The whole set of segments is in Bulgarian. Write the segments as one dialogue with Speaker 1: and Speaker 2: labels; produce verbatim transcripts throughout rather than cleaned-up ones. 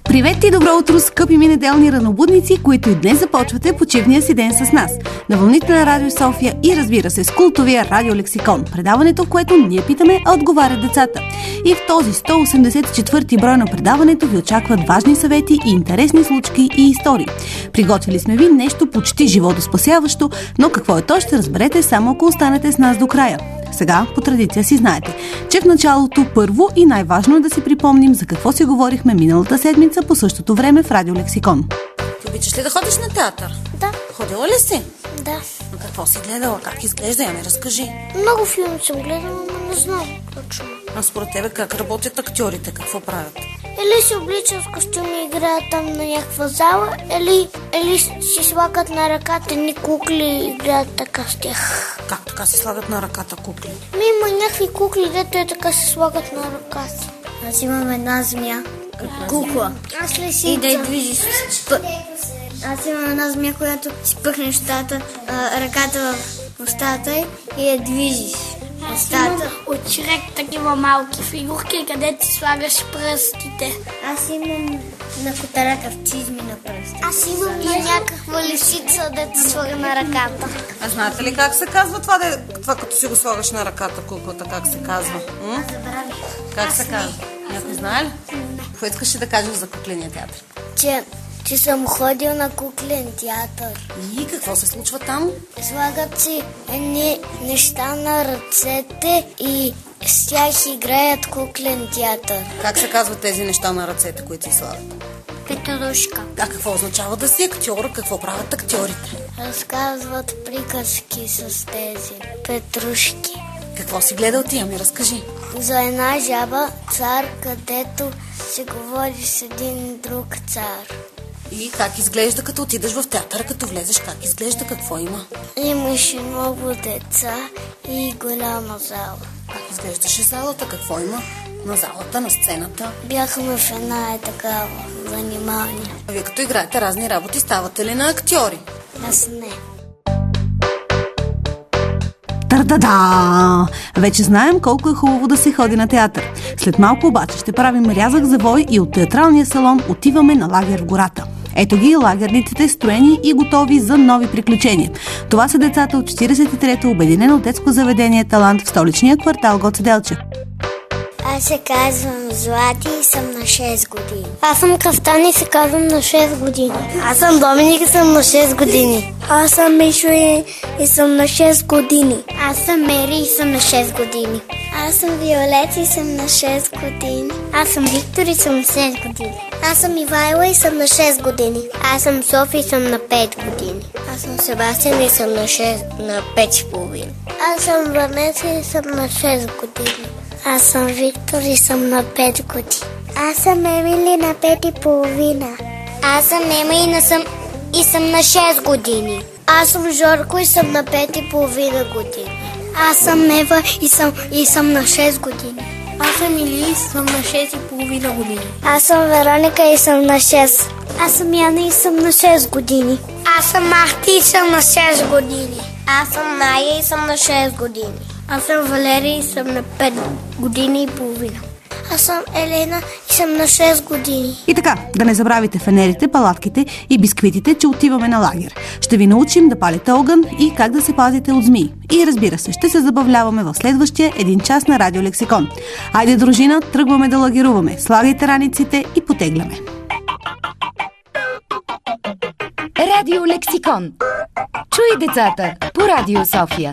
Speaker 1: Привет и добро утро, скъпи ми неделни ранобудници, които и днес започвате почивния си ден с нас. На вълните на Радио София и разбира се с култовия Радио Лексикон. Предаването, в което ние питаме, а отговарят децата. И в този сто осемдесет и четвърти брой на предаването ви очакват важни съвети и интересни случки и истории. Приготвили сме ви нещо почти животоспасяващо, но какво е то ще разберете само ако останете с нас до края. Сега, по традиция си знаете, че в началото първо и най-важно е да си припомним за какво си говорихме миналата седмица по същото време в Радио Лексикон.
Speaker 2: Ти обичаш ли да ходиш на театър?
Speaker 3: Да.
Speaker 2: Ходила ли си?
Speaker 3: Да.
Speaker 2: Но какво си гледала? Как изглежда? Я ми разкажи.
Speaker 3: Много филми съм гледала, но не знам точно.
Speaker 2: А според тебе как работят актьорите? Какво правят?
Speaker 3: Или се обличат в костюми и играят там на някаква зала, или, или си слагат на ръката ни кукли и играят така с тях.
Speaker 2: Как така се слагат на ръката кукли?
Speaker 3: Ми има някакви кукли, дето е така се слагат на ръката. Аз имам една змия. Кукла. Аз ли си? И да я движиш. Аз имам една змия, която си пъхнеш устата, ръката в устата и я движиш.
Speaker 4: Аз имам от Шрек такива малки фигурки, където си слагаш пръстите.
Speaker 3: Аз имам на котарата в чизми на пръстите. Аз имам на някаква лисица, дето слага на ръката.
Speaker 2: А знаете ли как се казва това, де, това като си го слагаш на ръката, куклата, как се казва? М?
Speaker 3: Забравих.
Speaker 2: Как
Speaker 3: Аз
Speaker 2: се
Speaker 3: не.
Speaker 2: казва? Някой знае ли? Какво искаш да кажеш за кукления театър?
Speaker 3: Че, че съм ходил на куклен театър.
Speaker 2: И какво се случва там?
Speaker 3: Слагат си едни неща на ръцете и с тях играят куклен театър.
Speaker 2: Как се казват тези неща на ръцете, които си слагат?
Speaker 3: Петрушка.
Speaker 2: А какво означава да си актьор? Какво правят актьорите?
Speaker 3: Разказват приказки с тези петрушки.
Speaker 2: Какво си гледал ти? Ами разкажи.
Speaker 3: За една жаба цар, където се говори с един друг цар.
Speaker 2: И как изглежда като отидеш в театъра, като влезеш, как изглежда, какво има?
Speaker 3: Имаше много деца и голяма зала.
Speaker 2: Как изглеждаше залата, какво има на залата, на сцената?
Speaker 3: Бяхме в една е такава занимание.
Speaker 2: А вие като играете разни работи, ставате ли на актьори?
Speaker 3: Аз не.
Speaker 1: Тар-да-да! Вече знаем колко е хубаво да се ходи на театър. След малко обаче ще правим рязък завой и от театралния салон отиваме на лагер в гората. Ето ги лагерниците, строени и готови за нови приключения. Това са децата от четиридесет и трето обединено детско заведение Талант в столичния квартал Гоце Делчев.
Speaker 3: Аз се казвам Злати и съм на шест години. Аз съм Кафтан и се казвам на шест години. Аз съм Доминик и съм на шест години. Аз съм Мишо и, и съм на шест години. Аз съм Мери и съм на шест години. Аз съм Виолет и съм на шест години. Аз съм Виктор и съм на шест години. Аз съм Ивайла и съм на шест години. Аз съм Софи и съм на пет години. Аз съм Себастиан и съм на шест, на пет и половина. Аз съм Ванеса и съм на шест години. Аз съм Виктор и съм на пет години. Аз съм Емили на пет и половина. Аз съм Ема и, на съм, и съм на шест години. Аз съм Жорко и съм на пет и половина години. Аз съм Ева и съм, и съм на шест години.
Speaker 4: Аз съм Или и съм на шест и половина години.
Speaker 3: Аз съм Вероника и съм на шест. Аз съм Яна и съм на шест години. Аз съм Марти и съм на шест години. Аз съм Ная и съм на шест години.
Speaker 4: Аз съм Валерия и съм на пет години и половина.
Speaker 3: Аз съм Елена и съм на шест години.
Speaker 1: И така, да не забравите фенерите, палатките и бисквитите, че отиваме на лагер. Ще ви научим да палите огън и как да се пазите от змии. И разбира се, ще се забавляваме в следващия един час на Радио Лексикон. Айде, дружина, тръгваме да лагеруваме. Слагайте раниците и потегляме.
Speaker 5: Радио Лексикон. Чуй децата по Радио София.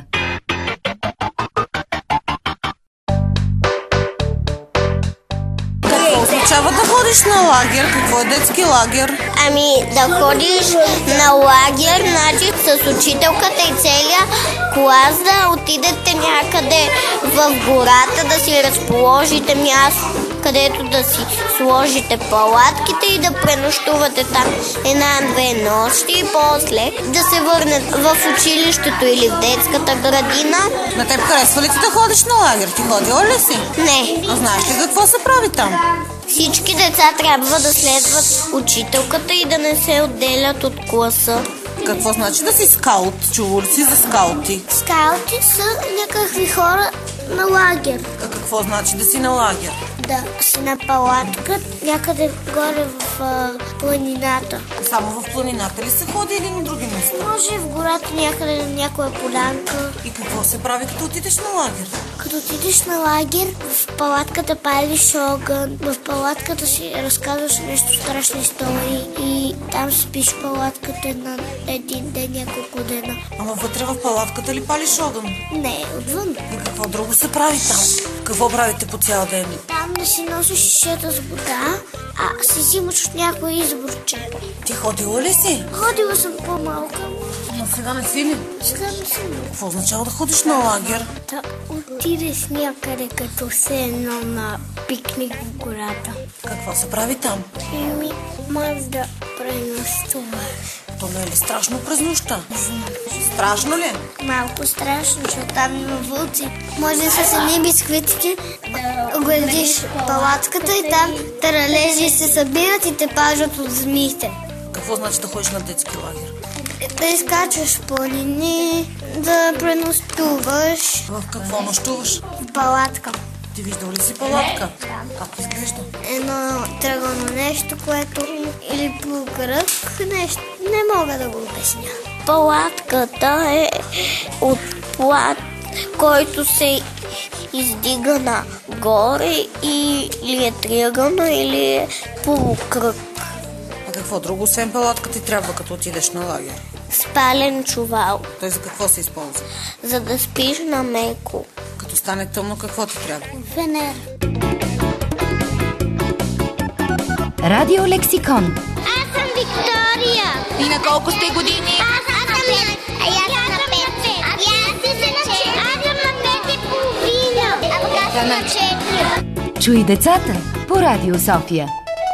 Speaker 2: Какво означава да ходиш на лагер? Какво е детски лагер?
Speaker 3: Ами да ходиш на лагер, значи с учителката и целия клас да отидете някъде в гората, да си разположите място, където да си сложите палатките и да пренощувате там една-две нощи и после да се върнат в училището или в детската градина.
Speaker 2: На теб харесва ли ти да ходиш на лагер? Ти ходила ли си?
Speaker 3: Не.
Speaker 2: А знаеш ли какво се прави там?
Speaker 3: Всички деца трябва да следват учителката и да не се отделят от класа.
Speaker 2: Какво значи да си скаут? Чува ли си за скаути?
Speaker 3: Скаути са някакви хора на лагер.
Speaker 2: А какво значи да си на лагер?
Speaker 3: да си на палатка някъде горе в а, планината.
Speaker 2: Само в планината ли се ходи или на други места?
Speaker 3: Може в гората някъде на някоя полянка.
Speaker 2: И какво се прави, като отидеш на лагер?
Speaker 3: Като отидеш на лагер, в палатката палиш огън, в палатката си разказваш нещо страшни истории и там спиш в палатката на един ден, няколко дена.
Speaker 2: Ама вътре в палатката ли палиш огън?
Speaker 3: Не, отвън.
Speaker 2: И какво друго се прави там? Какво правите по цял ден?
Speaker 3: Там да си носиш шишета с вода, а си взимаш от някой изборче.
Speaker 2: Ти ходила ли си?
Speaker 3: Ходила съм по-малка.
Speaker 2: Но сега не си ли?
Speaker 3: Сега не съм.
Speaker 2: Какво означава да ходиш на лагер?
Speaker 3: Да отидеш някъде като се едно на пикник в гората.
Speaker 2: Какво се прави там?
Speaker 3: Еми, може да пренощуваш.
Speaker 2: То не е ли страшно през нощта? Страшно ли?
Speaker 3: Малко страшно, защото там има вълци. Може да с едни бисквитки да огладиш палатката и там таралежи се събират и те пажат от змиите.
Speaker 2: Какво значи да ходиш на детски лагер?
Speaker 3: Да изкачваш в планини, да пренощуваш.
Speaker 2: В какво нощуваш?
Speaker 3: В палатка.
Speaker 2: Ти виждал ли си палатка? Как изглежда?
Speaker 3: Едно тръгано нещо, което или по кръг нещо. Не мога да го обясня. Палатката е от плат, който се издига нагоре и или е триъгълна, или е полукръг.
Speaker 2: А какво друго, освен палатка, ти трябва като отидеш на лагер?
Speaker 3: Спален чувал,
Speaker 2: Той за какво се използва?
Speaker 3: за да спиш на меко.
Speaker 2: Като стане тъмно, какво ти трябва?
Speaker 3: Фенер.
Speaker 5: Радио Лексикон.
Speaker 3: Аз съм Виктория.
Speaker 5: И на колко сте години?
Speaker 3: Аз съм на пет. А аз съм на пет. А аз съм на пет и половина. А аз съм на четири.
Speaker 5: Чуй децата по Радио София.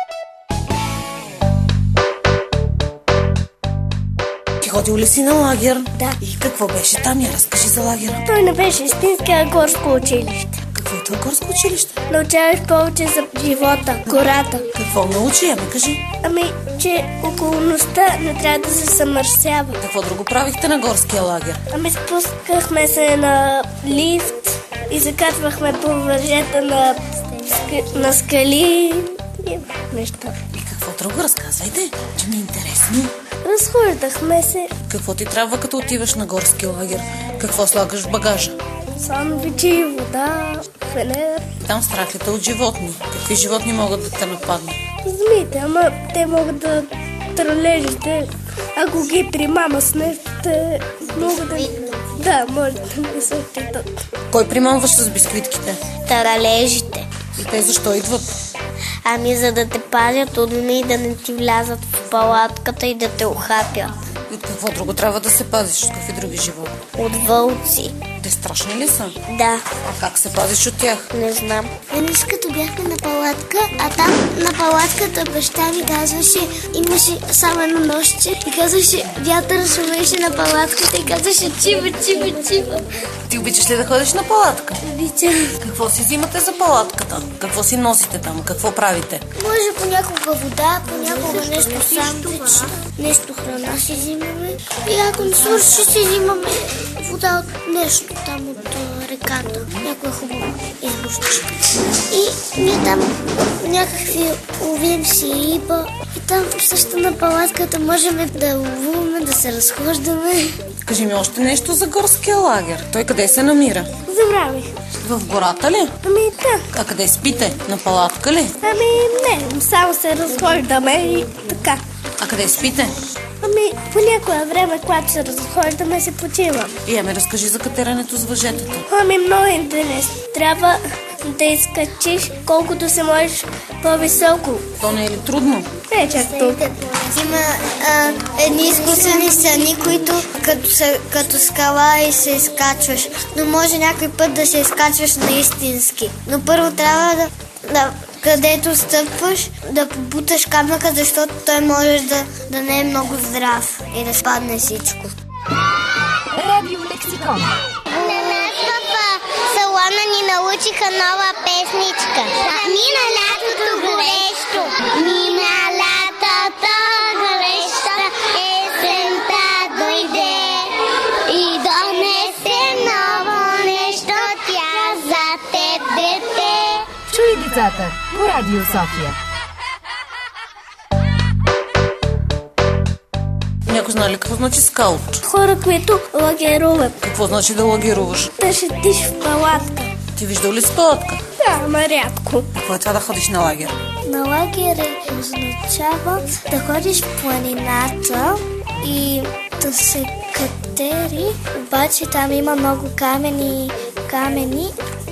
Speaker 2: Ти ходил ли си на лагер?
Speaker 3: Да.
Speaker 2: И какво беше там? Я разкажи за лагера.
Speaker 3: Той не беше истински, а горско училище.
Speaker 2: Какво е това горско училище?
Speaker 3: Научаваш повече за живота, гората.
Speaker 2: Какво научи? Ами кажи.
Speaker 3: Ами, че околността не трябва да се съмърсява.
Speaker 2: Какво друго правихте на горския лагер?
Speaker 3: Ами спускахме се на лифт и закатвахме по въжета на, ска... на скали и неща.
Speaker 2: И какво друго? Разказвайте, че ми е интересно.
Speaker 3: Разхождахме се.
Speaker 2: Какво ти трябва, като отиваш на горски лагер? Какво слагаш в багажа?
Speaker 3: Сандвичи, вода, фенер.
Speaker 2: Там страх ли те от животни? Какви животни могат да те нападнат?
Speaker 3: Змиите, ама те могат да тралежите. Ако ги примама с нещо, те могат да... Да, може да не се опитат.
Speaker 2: Кой примамваш с бисквитките?
Speaker 3: Таралежите.
Speaker 2: И те защо идват?
Speaker 3: Ами за да те пазят от змии и да не ти влязат в палатката и да те ухапят.
Speaker 2: И от какво друго трябва да се пазиш? От какви други животни?
Speaker 3: От вълци.
Speaker 2: Те страшни ли са?
Speaker 3: Да,
Speaker 2: А как се пазиш от тях?
Speaker 3: не знам. Веднъж като бяхме на палатка, а там на палатката баща ми казваше, имаше само едно нощче и казваше, вятър шумеше на палатката и казваше чива, чива, чива.
Speaker 2: Ти обичаш ли да ходиш на палатка?
Speaker 3: Обичам.
Speaker 2: Какво си взимате за палатката? Какво си носите там? Какво правите?
Speaker 3: Може понякога вода, понякога нещо сандвич, нещо храна си взимаме. И ако не свърши, си взимаме вода от нещо там от а, реката. Някоя хубава избушче. И ние там някакви ловим си риба. И там също на палатката можем да ловуваме, да се разхождаме.
Speaker 2: Кажи ми още нещо за горския лагер. Той къде се намира?
Speaker 3: Забравих.
Speaker 2: В гората ли?
Speaker 3: Ами да.
Speaker 2: А къде спите? На палатка ли?
Speaker 3: Ами не, само се разхождаме и така.
Speaker 2: А къде спите?
Speaker 3: Ами по някое време, когато се разхождаме, се почивам.
Speaker 2: И ами разкажи за катеренето с въжетата.
Speaker 3: Ами много интересно. Трябва да изкачиш колкото се можеш по-високо.
Speaker 2: То не е ли трудно?
Speaker 3: Не е чак толкова. Има а, едни изкуствени стени, които като, се, като скала и се изкачваш. Но може някой път да се изкачваш наистински. Но първо трябва да, да където стъпваш, да побуташ камъка, защото той може да, да не е много здрав и да спадне всичко.
Speaker 5: Радио Лексикон.
Speaker 3: На нас в салона ни научиха нова песничка. Мина лятото горещо, мина лятото горещо, есента дойде и донесе ново нещо, тя за теб дете.
Speaker 5: Чуй децата Радио София.
Speaker 2: Някой знае ли какво значи скаут?
Speaker 3: Хора, които лагеруват.
Speaker 2: Какво значи да лагеруваш?
Speaker 3: Да седиш в палатка.
Speaker 2: Ти виждал ли с палатка?
Speaker 3: Да, ама рядко.
Speaker 2: Какво е това да ходиш на лагер?
Speaker 3: На лагер означава да ходиш в планината и да се катери. Обаче там има много камени, камени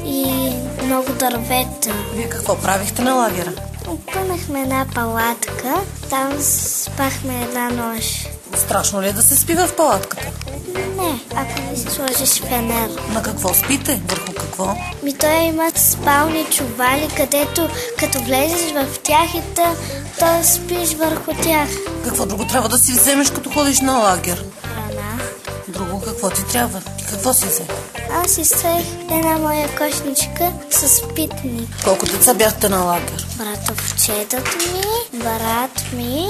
Speaker 3: и много дървета.
Speaker 2: Вие какво правихте на лагера?
Speaker 3: Опънахме една палатка, там спахме една нощ.
Speaker 2: Страшно ли е да се спива в палатката?
Speaker 3: Не, ако не си сложиш фенер.
Speaker 2: На какво спите? Върху какво?
Speaker 3: Ми той има спални чували, където като влезеш в тях и да, да спиш върху тях.
Speaker 2: Какво друго трябва да си вземеш, като ходиш на лагер?
Speaker 3: Храна.
Speaker 2: Друго какво ти трябва? Ти какво си взе?
Speaker 3: Аз изсех една моя кошничка с питник.
Speaker 2: Колко деца бяхте на лагер?
Speaker 3: Братовчетът ми, брат ми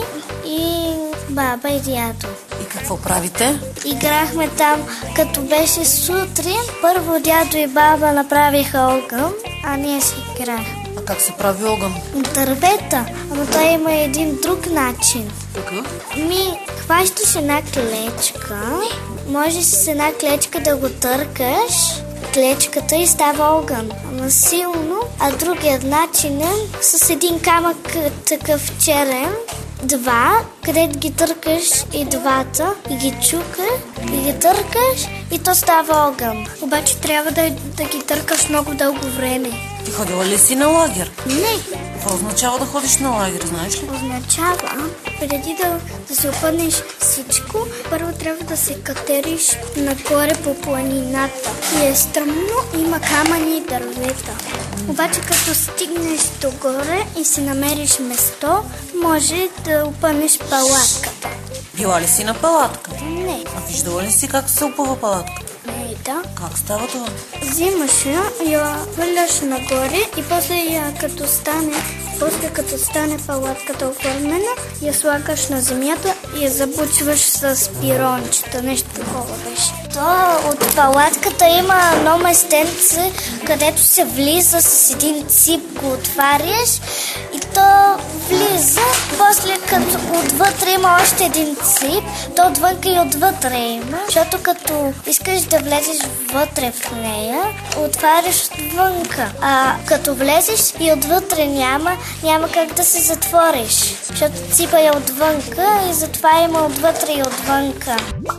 Speaker 3: и баба и дядо.
Speaker 2: И какво правите?
Speaker 3: Играхме там, като беше сутрин. Първо дядо и баба направиха огън, а ние си играхме.
Speaker 2: А как се прави огън?
Speaker 3: Дървета, ама той има един друг начин.
Speaker 2: Какъв?
Speaker 3: Ми, хващаш една клечка, можеш с една клечка да го търкаш, клечката и става огън. Ама силно, а другият начин е с един камък такъв черен, два, където ги търкаш и двата, и ги чукаш, и ги търкаш, и то става огън. Обаче трябва да, да ги търкаш много дълго време.
Speaker 2: Ти ходила ли си на лагер?
Speaker 3: Не.
Speaker 2: Какво означава да ходиш на лагер, знаеш ли?
Speaker 3: Означава, преди да, да се опънеш всичко, първо трябва да се катериш нагоре по планината. И е стръмно, има камъни и дървета. Обаче като стигнеш догоре и си намериш место, може да опънеш палатката.
Speaker 2: Била ли си на палатка?
Speaker 3: Не.
Speaker 2: А виждала ли си как се опъва палатка?
Speaker 3: Не, да.
Speaker 2: Как става това?
Speaker 3: Взимаш я, я хвърляш нагоре и после я като стане, после като стане палатката оформена, я слагаш на земята и я забучваш с пирончета, нещо такова беше. То от палатката има едно местенце, където се влиза с един цип, го отваряш и то влиза, после като отвътре има още един цип, то отвънка и отвътре има, защото като искаш да влезеш вътре в нея, отваряш отвънка, а като влезеш и отвътре няма, няма как да се затвориш, защото ципа е отвънка и затова има отвътре и отвънка.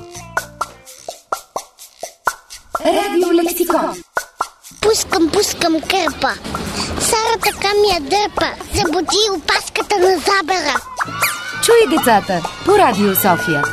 Speaker 5: Радио Лексикон.
Speaker 6: Пускам, пускам кърпа. Сара така ми я дърпа. Забуди опаската на забера.
Speaker 5: Чуй децата по Радио София.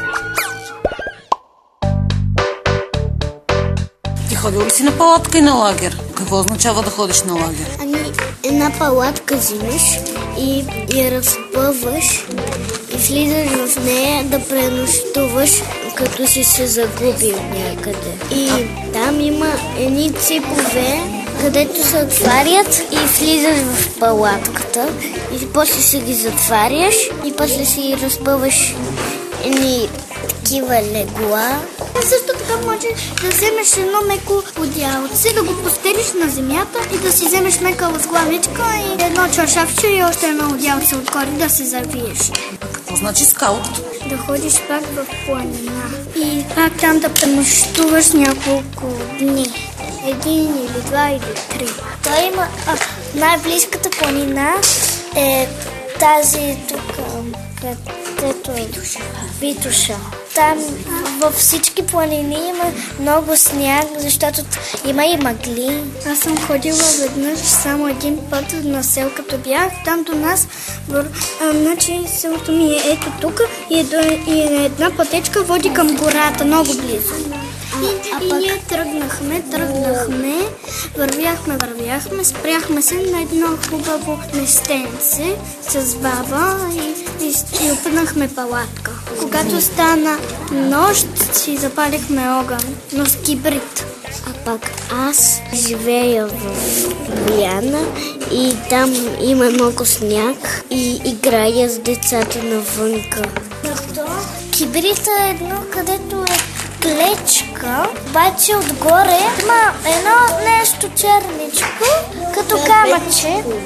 Speaker 2: Ти ходил ли си на палатка и на лагер? Какво означава да ходиш на лагер?
Speaker 3: Ами, една палатка взимаш и я разпъваш и влизаш в нея да пренощуваш, като си се загубил някъде. И там има едни ципове, където се отварят и влизаш в палатката и после си ги затваряш и после си разпъваш едни такива легла. А също така може да вземеш едно меко одеялце, да го постелиш на земята и да си вземеш мека възглавичка и едно чаршафче и още едно одеялце отгоре да се завиеш.
Speaker 2: Какво значи скаут?
Speaker 3: Да ходиш пак в планина и пак там да пренощуваш няколко дни. Един или два или три. Той има а, най-близката планина е тази тук, където е Витоша. Там във всички планини има много сняг, защото има и мъгли. Аз съм ходила веднъж само един път на сел, като бях там до нас. А, значи селото ми е ето тук и, е до, и една пътечка води към гората, много близо. И, а, и ние тръгнахме, тръгнахме, вървяхме, вървяхме, спряхме се на едно хубаво местенце с баба и, и, и опънахме палатка. Когато стана нощ, си запалихме огън, но с кибрид. А пък аз живея в Виана и там има много сняг и играя с децата навънка. Защо? Кибрита е едно, където е клечка, обаче отгоре има едно нещо черничко, като камъче. Не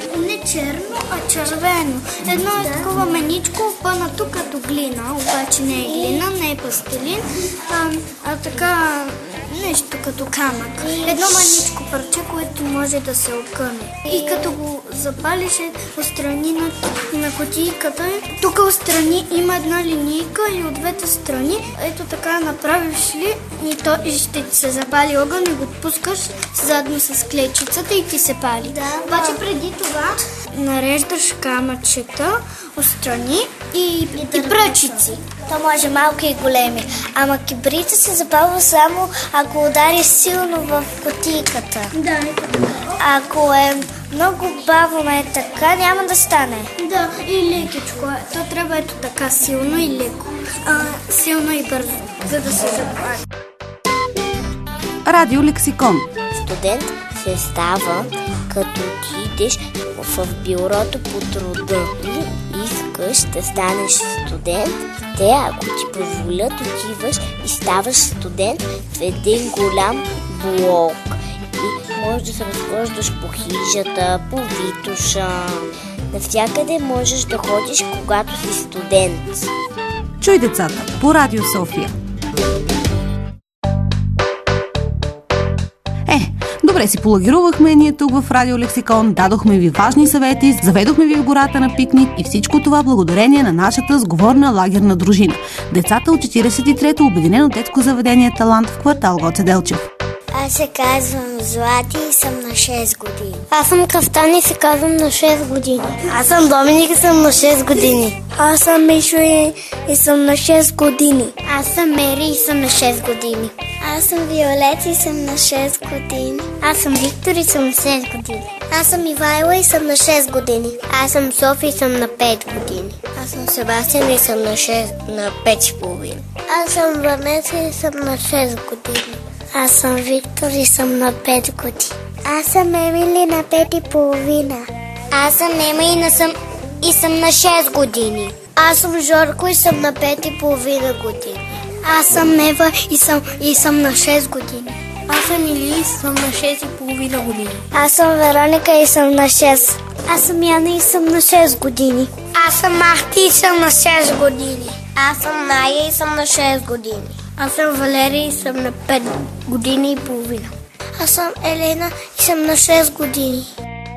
Speaker 4: черно, а червено. Едно е такова меничко, опънато като глина, обаче не е глина, не е пластилин, а, а така нещо като камък. Едно маничко парче, което може да се окъне. И като го запалиш отстрани на, на кутийката, тук отстрани има една линейка и от двете страни, ето така направиш ли и, то, и ще ти се запали огън и го пускаш заедно с клечицата и ти се пали. Да, обаче преди това нареждаш камъчета отстрани и, и, и пръчици.
Speaker 3: То може малки и големи. Ама кибрита се запалва само ако удари силно в кутийката.
Speaker 4: Да,
Speaker 3: Ако е много бавно е така, няма да стане.
Speaker 4: Да, и лекичко. То трябва ето така силно и леко. А, силно и бързо, за да се запали.
Speaker 1: Радио Лексикон.
Speaker 3: Студент се става, като отидеш в бюрото по труда и искаш да станеш студент. Те, ако ти позволят, отиваш и ставаш студент в един голям блок. И можеш да се разхождаш по хижата, по Витоша. Навсякъде можеш да ходиш, когато си студент.
Speaker 1: Чуй децата по Радио София. Е, добре си полагирувахме ние тук в Радио Лексикон, дадохме ви важни съвети, заведохме ви в гората на пикник и всичко това благодарение на нашата сговорна лагерна дружина. Децата от четиридесет и трето обединено детско заведение Талант в квартал Гоце Делчев.
Speaker 3: Аз се казвам Злати и съм на шест години. Аз съм Кафтан и се казвам на шест години. Аз съм Доминик и съм на шест години. Аз съм Мишо и, и съм на шест години. Аз съм Мери и съм на шест години. Аз съм Виолет и съм на шест години. Аз съм Виктор и съм на шест години. Аз съм Ивайла и съм на шест години. Аз съм Софи и съм на пет години. Аз съм Себастиан и съм на, шест, на пет и половина. Аз съм Ванеса и съм на шест години. Аз съм Виктор и съм на пет години. Аз съм Емили на пет и половина. Аз съм Ема и, на съм, и съм на шест години. Аз съм Жорко и съм на пет и половина години. Аз съм Нева и съм, и съм на шест години. Аз съм Или и съм на шест и половина години. Аз съм Вероника и съм на шест. Аз съм Яна и съм на шест години. Аз съм Махти и съм на шест години. Аз съм Ная и съм на шест години. Аз съм Валерия и съм на пет години и половина. Аз съм Елена и съм на шест години.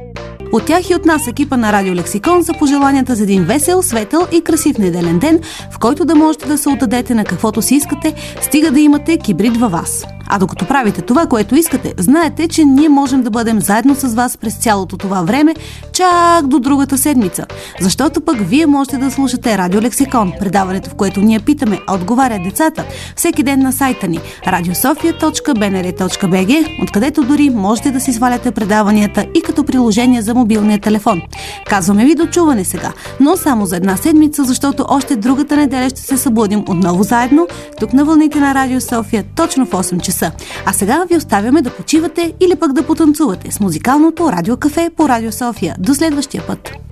Speaker 1: От тях и от нас екипа на Радио Лексикон са пожеланията за един весел, светъл и красив неделен ден, в който да можете да се отдадете на каквото си искате, стига да имате кибрид във вас. А докато правите това, което искате, знаете, че ние можем да бъдем заедно с вас през цялото това време, чак до другата седмица. Защото пък вие можете да слушате Радио Лексикон, предаването, в което ние питаме, а отговарят децата, всеки ден на сайта ни радиософия точка би ен ар точка би джи, откъдето дори можете да си сваляте предаванията и като приложение за мобилния телефон. Казваме ви до чуване сега, но само за една седмица, защото още другата неделя ще се събудим отново заедно, тук на вълните на Радио София, точно в осем часа. А сега ви оставяме да почивате или пък да потанцувате с музикалното радиокафе по Радио София. До следващия път!